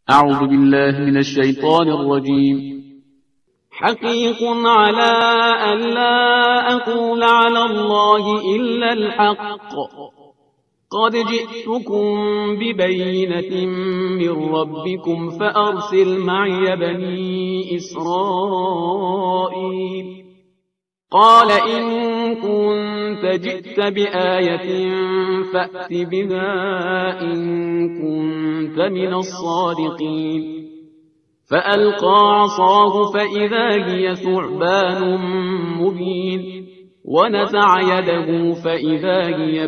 أعوذ بالله من الشيطان الرجيم. حقيق على أن لا أقول على الله إلا الحق، قد جئتكم ببينة من ربكم فأرسل معي بني إسرائيل. قال إن كنت جئت بآية فأت بها إن كنت من الصادقين. فألقى عصاه فإذا هي ثعبان مبين، ونزع يده فإذا هي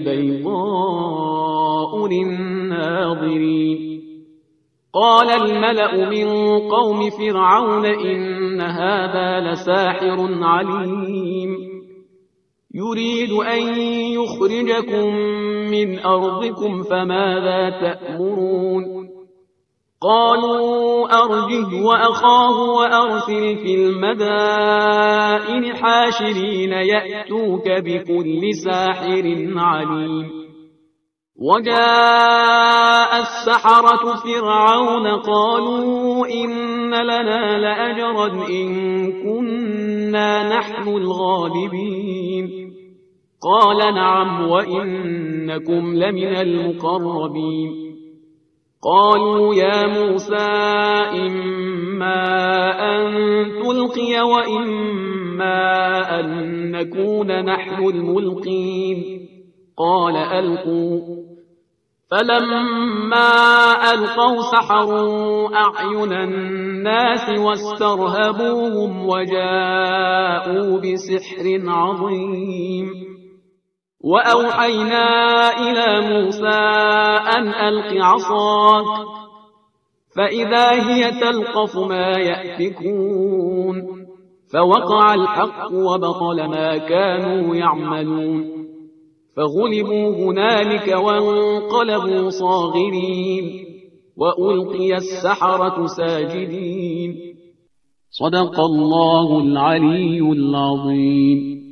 بيضاء للناظرين. قال الملأ من قوم فرعون إن هذا لساحر عليم، يريد أن يخرجكم من أرضكم فماذا تأمرون؟ قالوا أرجه وأخاه وأرسل في المدائن حاشرين يأتوك بكل ساحر عليم. وجاء السحرة فرعون قالوا إن لنا لأجرا إن كنا نحن الغالبين. قال نعم وإنكم لمن المقربين. قالوا يا موسى إما أن تلقي وإما أن نكون نحن الملقين. قال ألقوا. فلما ألقوا سحروا أعين الناس واسترهبوهم وجاءوا بسحر عظيم. وأوحينا إلى موسى أن ألق عصاك، فإذا هي تلقف ما يأفكون. فوقع الحق وبطل ما كانوا يعملون، فغلبوا هنالك وانقلبوا صاغرين، وألقي السحرة ساجدين. صدق الله العلي العظيم.